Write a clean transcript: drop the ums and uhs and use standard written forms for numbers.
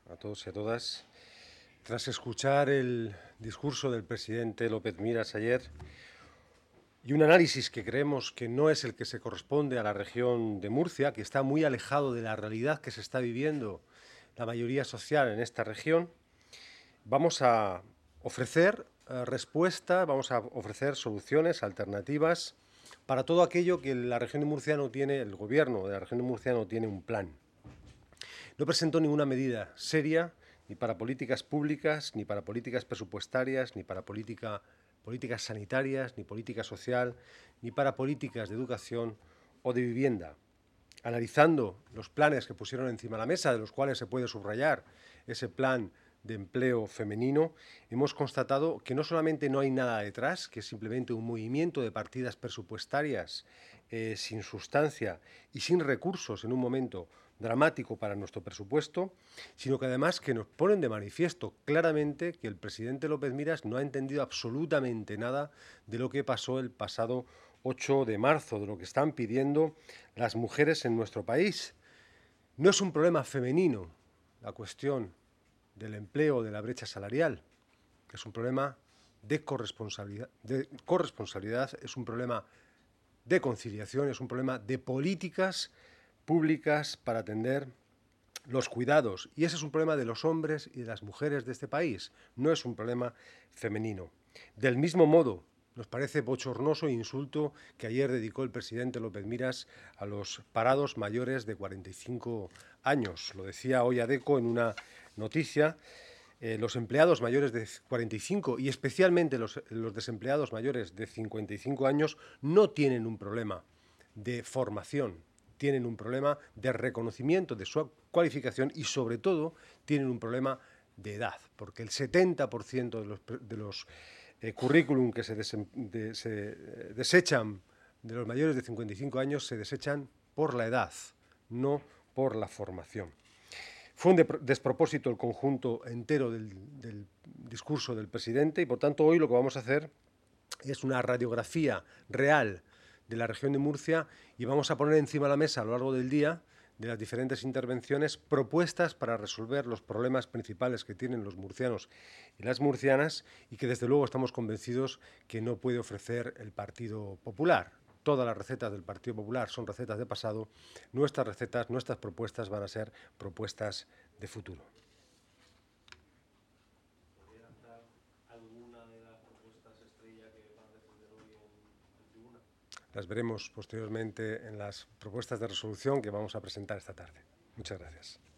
a todos y a todas. Tras escuchar el discurso del presidente López Miras ayer y un análisis que creemos que no es el que se corresponde a la región de Murcia, que está muy alejado de la realidad que se está viviendo la mayoría social en esta región, vamos a ofrecer respuesta, vamos a ofrecer soluciones, alternativas para todo aquello que la región de Murcia no tiene, el gobierno de la región de Murcia no tiene un plan. No presentó ninguna medida seria ni para políticas públicas, ni para políticas presupuestarias, ni para políticas sanitarias, ni política social, ni para políticas de educación o de vivienda. Analizando los planes que pusieron encima de la mesa, de los cuales se puede subrayar ese plan de empleo femenino, hemos constatado que no solamente no hay nada detrás, que es simplemente un movimiento de partidas presupuestarias sin sustancia y sin recursos en un momento dramático para nuestro presupuesto, sino que además que nos ponen de manifiesto claramente que el presidente López Miras no ha entendido absolutamente nada de lo que pasó el pasado 8 de marzo, de lo que están pidiendo las mujeres en nuestro país. No es un problema femenino la cuestión del empleo, de la brecha salarial, es un problema de corresponsabilidad, es un problema de conciliación, es un problema de políticas públicas para atender los cuidados. Y ese es un problema de los hombres y de las mujeres de este país, no es un problema femenino. Del mismo modo, nos parece bochornoso e insulto que ayer dedicó el presidente López Miras a los parados mayores de 45 años. Lo decía hoy Adeco en una noticia. Los empleados mayores de 45 y especialmente los desempleados mayores de 55 años no tienen un problema de formación, tienen un problema de reconocimiento de su cualificación y, sobre todo, tienen un problema de edad, porque el 70% de los currículum que se desechan de los mayores de 55 años se desechan por la edad, no por la formación. Fue un despropósito el conjunto entero del discurso del presidente y, por tanto, hoy lo que vamos a hacer es una radiografía real de la región de Murcia y vamos a poner encima de la mesa a lo largo del día de las diferentes intervenciones propuestas para resolver los problemas principales que tienen los murcianos y las murcianas y que desde luego estamos convencidos que no puede ofrecer el Partido Popular. Todas las recetas del Partido Popular son recetas de pasado. Nuestras recetas, nuestras propuestas van a ser propuestas de futuro. ¿Podría dar alguna de las propuestas estrella que van a defender hoy en tribuna? Las veremos posteriormente en las propuestas de resolución que vamos a presentar esta tarde. Muchas gracias.